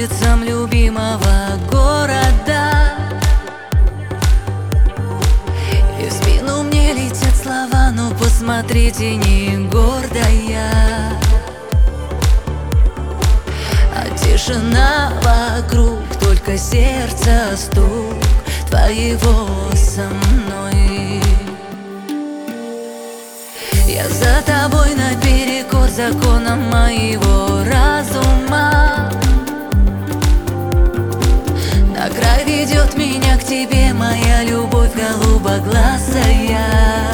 улицам любимого города, и в спину мне летят слова: ну посмотрите, не гордая. А тишина вокруг, только сердце стук твоего со мной. Я за тобой наперекор законам моего разума. На край ведет меня к тебе моя любовь голубоглазая.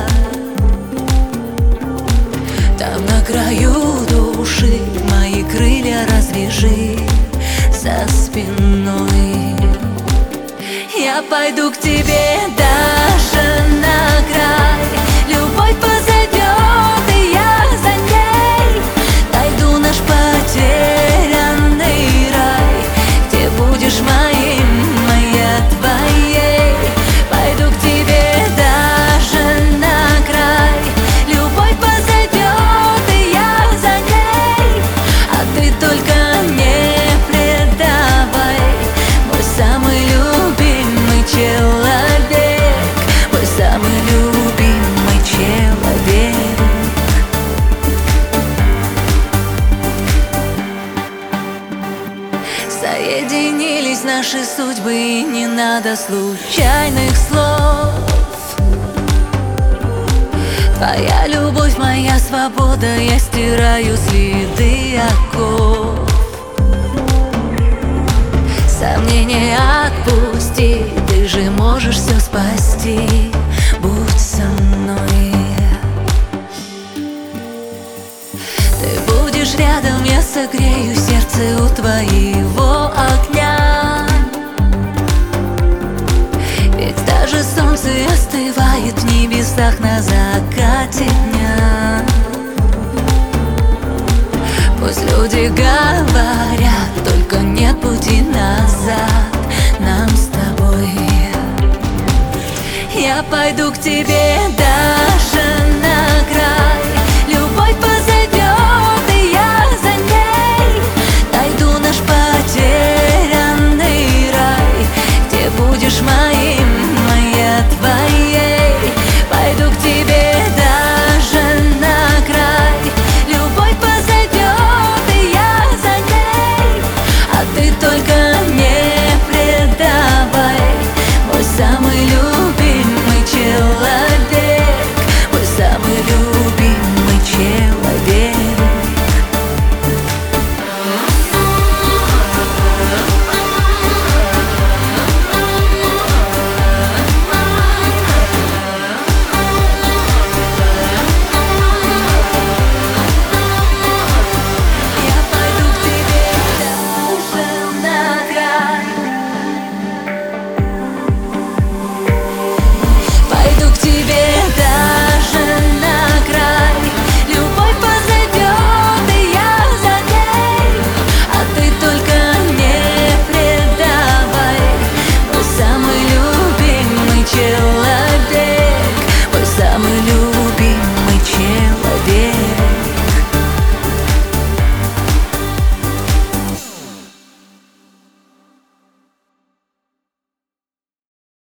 Там на краю души мои крылья развяжи за спиной. Я пойду к тебе даже на край. Любовь позовет, и я за ней. Найду наш потерянный рай, где будешь моим, моя твоей. Пойду к тебе даже на край. Любовь позовет, и я за ней. А ты только не предавай. Мой самый любимый человек, мой самый любимый человек. Соединились наши судьбы, и не надо случайных слов. Твоя любовь, моя свобода, я стираю следы оков. Сомнения отпусти, ты же можешь все спасти. Будь со мной. Ты будешь рядом, я согрею сердце у твоего огня. Ведь даже солнце остывает в небесах на закате дня. Пусть люди говорят, только нет пути назад нам с тобой. Я пойду к тебе даже на край.